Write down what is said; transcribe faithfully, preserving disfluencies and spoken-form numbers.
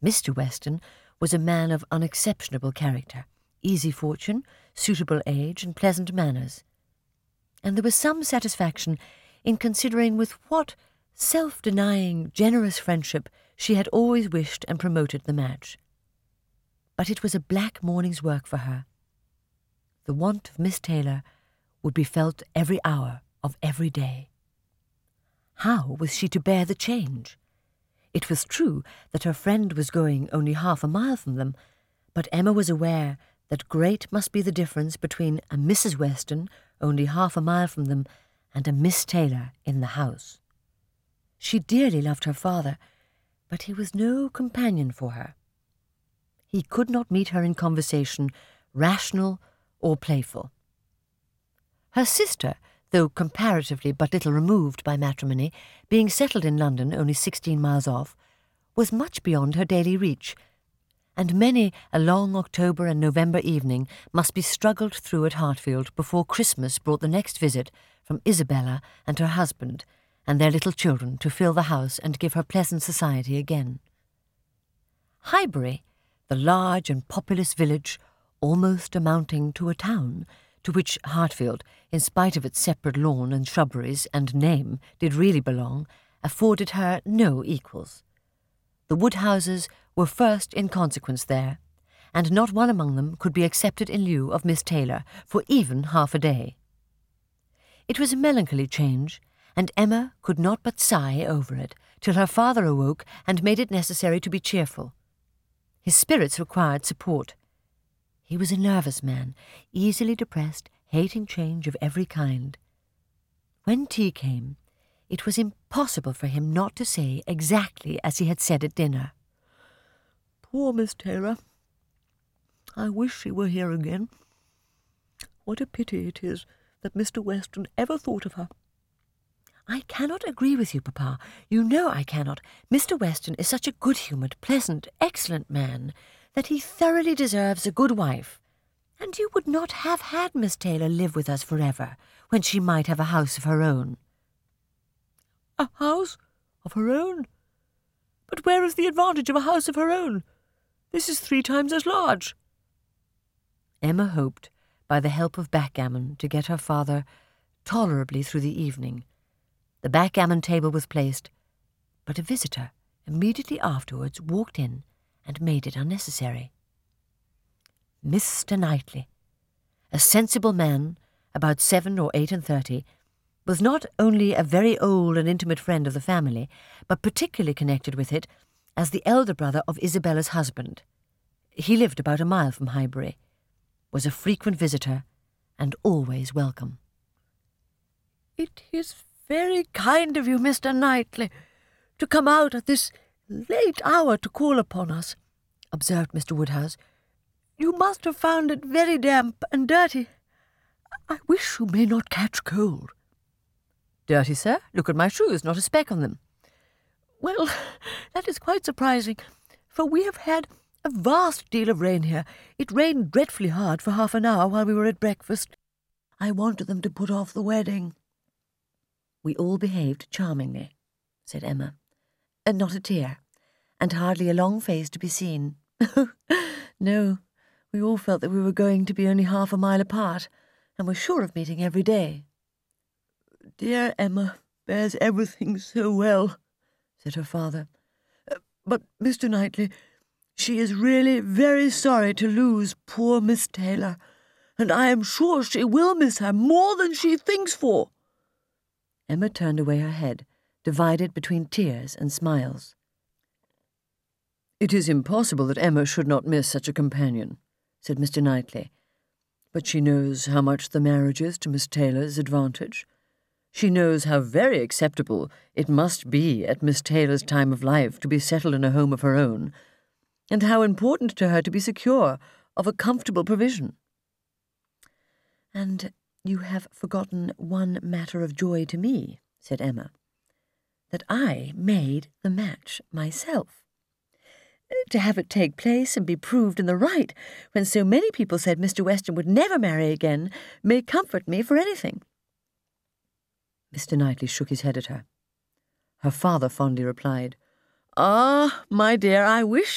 Mister Weston was a man of unexceptionable character, easy fortune, suitable age, and pleasant manners. And there was some satisfaction in considering with what self-denying, generous friendship she had always wished and promoted the match. But it was a black morning's work for her. The want of Miss Taylor would be felt every hour of every day. How was she to bear the change? It was true that her friend was going only half a mile from them, but Emma was aware that great must be the difference between a Missus Weston only half a mile from them and a Miss Taylor in the house. She dearly loved her father, but he was no companion for her. He could not meet her in conversation, rational or playful. Her sister, though comparatively but little removed by matrimony, being settled in London only sixteen miles off, was much beyond her daily reach, and many a long October and November evening must be struggled through at Hartfield before Christmas brought the next visit from Isabella and her husband and their little children to fill the house and give her pleasant society again. Highbury, the large and populous village, almost amounting to a town, to which Hartfield, in spite of its separate lawn and shrubberies and name, did really belong, afforded her no equals. The Woodhouses were first in consequence there, and not one among them could be accepted in lieu of Miss Taylor for even half a day. It was a melancholy change, and Emma could not but sigh over it, till her father awoke and made it necessary to be cheerful. His spirits required support. He was a nervous man, easily depressed, hating change of every kind. When tea came, it was impossible for him not to say exactly as he had said at dinner. "Poor Miss Taylor. I wish she were here again. What a pity it is that Mister Weston ever thought of her." "I cannot agree with you, Papa. You know I cannot. Mister Weston is such a good-humoured, pleasant, excellent man that he thoroughly deserves a good wife. And you would not have had Miss Taylor live with us forever, when she might have a house of her own." "A house of her own? But where is the advantage of a house of her own? This is three times as large." Emma hoped, by the help of backgammon, to get her father tolerably through the evening. The backgammon table was placed, but a visitor immediately afterwards walked in and made it unnecessary. Mister Knightley, a sensible man, about seven or eight and thirty, was not only a very old and intimate friend of the family, but particularly connected with it as the elder brother of Isabella's husband. He lived about a mile from Highbury, was a frequent visitor, and always welcome. "It is very kind of you, Mister Knightley, to come out at this late hour to call upon us," observed Mister Woodhouse. "You must have found it very damp and dirty. I wish you may not catch cold." "Dirty, sir? Look at my shoes, not a speck on them." "Well, that is quite surprising, for we have had a vast deal of rain here. It rained dreadfully hard for half an hour while we were at breakfast. I wanted them to put off the wedding." "We all behaved charmingly," said Emma. "And not a tear, and hardly a long face to be seen." "No, we all felt that we were going to be only half a mile apart, and were sure of meeting every day." "Dear Emma bears everything so well," said her father. Uh, "but, Mister Knightley, she is really very sorry to lose poor Miss Taylor, and I am sure she will miss her more than she thinks for." Emma turned away her head, divided between tears and smiles. "It is impossible that Emma should not miss such a companion," said Mister Knightley. "But she knows how much the marriage is to Miss Taylor's advantage. She knows how very acceptable it must be at Miss Taylor's time of life to be settled in a home of her own, and how important to her to be secure of a comfortable provision." "And you have forgotten one matter of joy to me," said Emma, "that I made the match myself. To have it take place and be proved in the right, when so many people said Mister Weston would never marry again, may comfort me for anything." Mister Knightley shook his head at her. Her father fondly replied, "Ah, my dear, I wish